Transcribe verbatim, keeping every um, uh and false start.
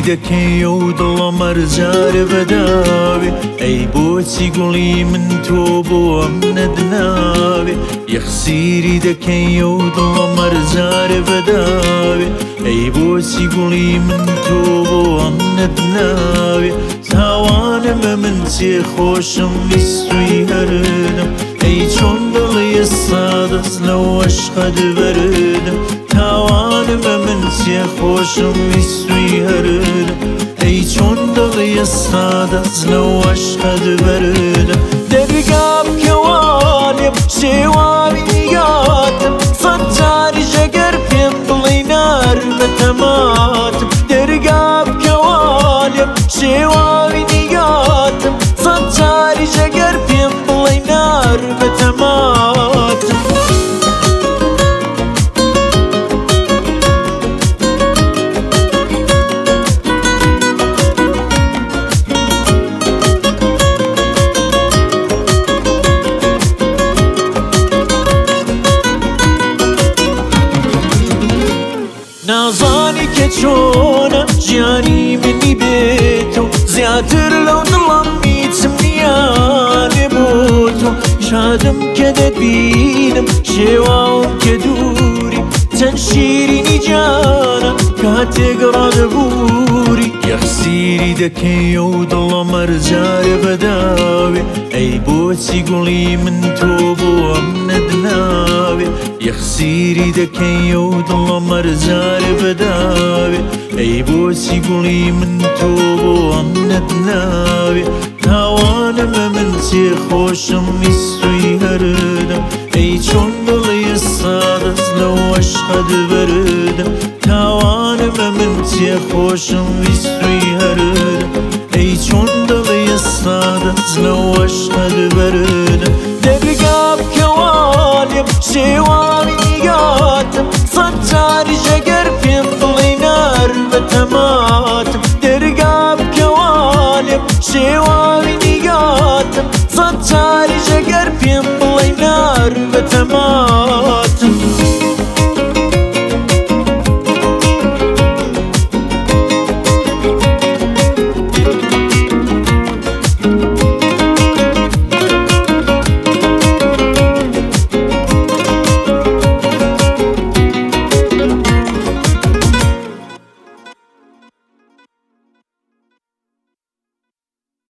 دەکەی و دڵم هەرجارە بەداوێ ئەی بۆچی گوڵی من تۆ بۆ ئەم نەدناوێ یەخسیری دەکەی و دڵم هەرجارە بەداوێ ئەی بۆچی گوڵی من تۆ بۆ ئەم نەدناوێ تاوانمە من چێ خۆشم ویستوی هەردم ئەی چۆن دڵی ئێستا دەست لەو عەشقەت بەردم تاوانمە من چێ خۆشم ویستوی هەردم ئەی چۆن دڵی ئێستا دەست لەو عەشقەت بەردم دەرگا بکەوانێم شێواوی نیگاتم سەد جاریش ئەگەر پێم بڵێی نارمە تەماتم دەرگا بکەوانێم شێواوی نیگاتم سەد جاریش ئەگەر پێم بڵێی نارمە تەماتم نازانی کە چۆنە ژیانی منی بێت و زیاتر لەو دڵم هیچم نییانێ بۆ تۆ شادم کە دەبینم شێواوم کە دووری چەند شیرینی جانە کاتێک ڕادەبووری یەخسیری دەکەی و دڵم هەرجارە بەداوێ ئەی بۆچی گوڵی من تۆ بۆ ئەم نەدناوێ یەخسیری دەکەی و دڵم هەرجارە بەداوێ ئەی بۆچی گوڵی من تۆ بۆ ئەم نەدناوێ تاوانمە من چێ خۆشم ویستوی هەردم ئەی چۆن دڵی ئێستا دەست لەو عەشقەت بەردم تاوانمە من چێ خۆشم ویستوی هەردم ئەی چۆن دڵی ئێستا دەست لەو عەشقەت بەردم دەرگا بکەوانێم شێواوی نیگاتم سەد جاریش ئەگەر پێم بڵێی نارمە تەماتم دەرگا بکەوانێم شێواوی نیگاتم سەد جاریش ئەگەر پێم